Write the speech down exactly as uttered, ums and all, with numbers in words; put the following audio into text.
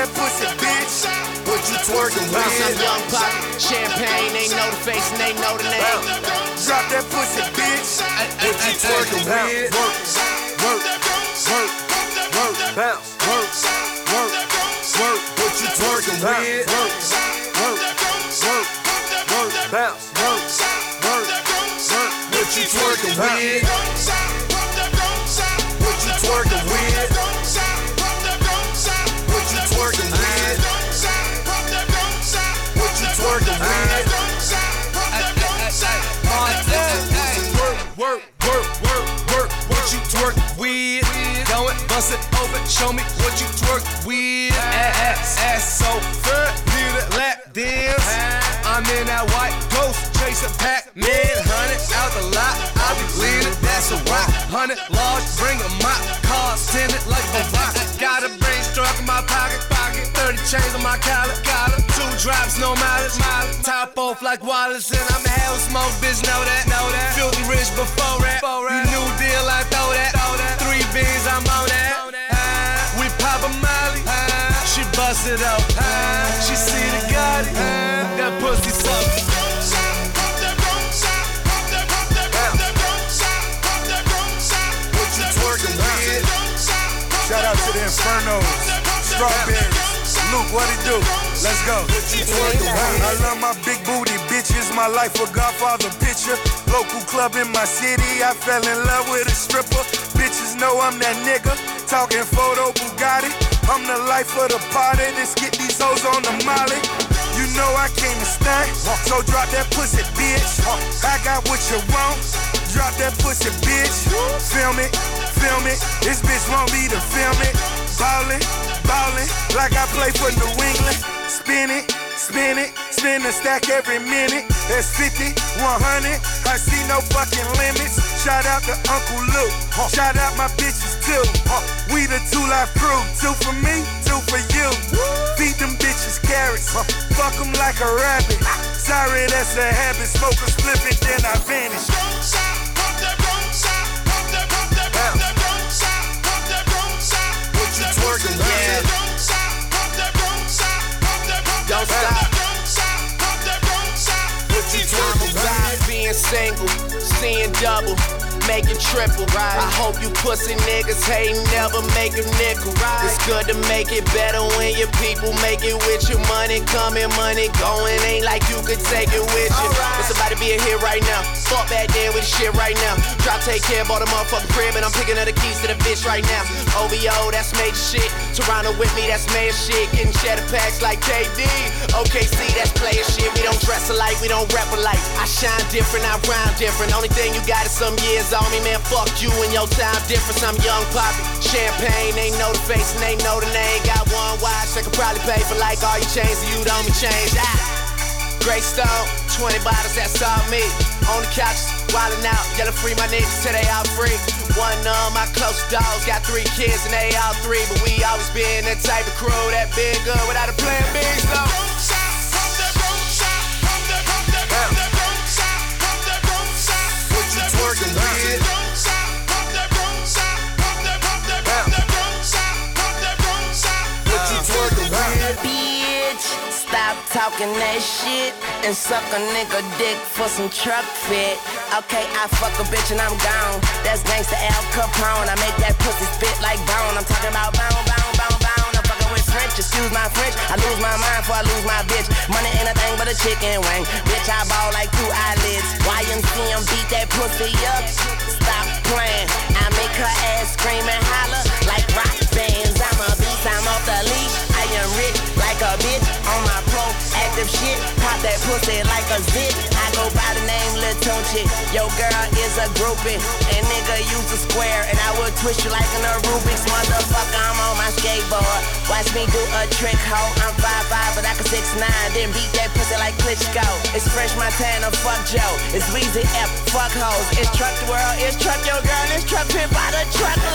that pussy, bitch. What you twerking with? I'm young pop, champagne, they know the face and they know the name. Drop that pussy, bitch. What you twerking with? Work, work, work, work, bounce, work, work, work. What you twerking with? Work, work, work, work, bounce, work, work, work. What you twerking with? What you twerking with? What you twerking with? What you twerking with? Work, work, work, work, work. What you twerk with? Go and bust it open. Show me what you twerk with. Ass, ass so good. Need a lap dance. I'm in that white ghost chasing Pac-Man. Hundred out the lot. I be leaning. That's a rock. Hundred large. Bring a mop. Cars tinted like a rock. Got a brain struck in my pocket. Pocket. Thirty chains on my collar. Collar. Two drops, no mileage. Mileage. Top off like Wallace, and I'm a hell smoke, bitch. Know that. Know that. Filthy rich before rap. You new deal, I throw that. Throw that. Three beans, I'm on that. Uh, we pop a Molly. Uh, she bust it up. Uh, she see the Gotti. Uh, that pussy suck. What you twerking with? Shout out to the Infernos, Strawberries. Luke, what it do? Let's go. What you twerking with? I love my big booty bitches. My life a Godfather picture. Local club in my city. I fell in love with a stripper. Bitches know I'm that nigga. Talking photo Bugatti. I'm the life of the party. Let's get these hoes on the molly. You know I came to stunt, so drop that pussy, bitch. I got what you want. Drop that pussy, bitch. Film it, film it. This bitch want me to film it. Ballin', ballin', like I play for New England. Spin it, spin it, spin a stack every minute. That's fifty, one hundred. I see no fucking limits. Shout out to Uncle Luke. Shout out my bitches too. We the two life crew. Two for me, two for you. Feed them bitches carrots. Fuck them like a rabbit. Sorry, that's a habit. Smoke a split it, then I vanish. What you twerking with? Yeah. Don't stop. What you twerking with? Being single, seeing double, making triple. Right. I hope you pussy niggas hate never make a nickel. Right. It's good to make it better when your people make it with your money coming, money going. Ain't like you could take it with you. Right. It's about to be a hit right now. Fuck back then with the shit right now. Drop, take care, bought a motherfucking crib, and I'm picking up the keys to the bitch right now. O V O, that's major shit. Toronto with me, that's major shit. Getting cheddar packs like K D. O K C, that's player shit. We don't dress alike, we don't rep alike. I shine different, I rhyme different. Only thing you got is some years on me, man. Fuck you and your time difference. I'm young poppy. Champagne, they know the face and they know the name. Got one watch, I could probably pay for like all your chains, so you don't be changed. Ah. Great Stone, twenty bottles, that's all me. On the couch, wildin' out, yelling free my niggas till they all free. One of my close dogs got three kids and they all three, but we always been that type of crew that been good without a plan B, so. What you twerking with? What you twerking with? Bitch, stop talking that shit and suck a nigga dick for some truck fit. Okay, I fuck a bitch and I'm gone. That's gangsta Al Capone. I make that pussy spit like bone. I'm talking about bone, bone, bone, bone. I'm fucking with French, excuse my French. I lose my mind before I lose my bitch. Money ain't a thing but a chicken wing. Bitch, I ball like two eyelids. Y M C M beat that pussy up. Stop playing. I make her ass scream and holler like rock bands. I'm a beast, I'm off the leash. I am rich like a bitch on my proactive shit. Pop that pussy like a zit. I go by the name Lil Tunchi. Yo girl is a groupie, and nigga use a square, and I will twist you like an Rubik's. Motherfucker, I'm on my skateboard. Watch me do a trick, ho. I'm five five, but I can six nine. Then beat that pussy like Klitschko. It's Fresh Montana, fuck Joe. It's Weezy F, fuck hoes. It's Truck the World, it's Truck your girl, it's Truck Pimp by the truck.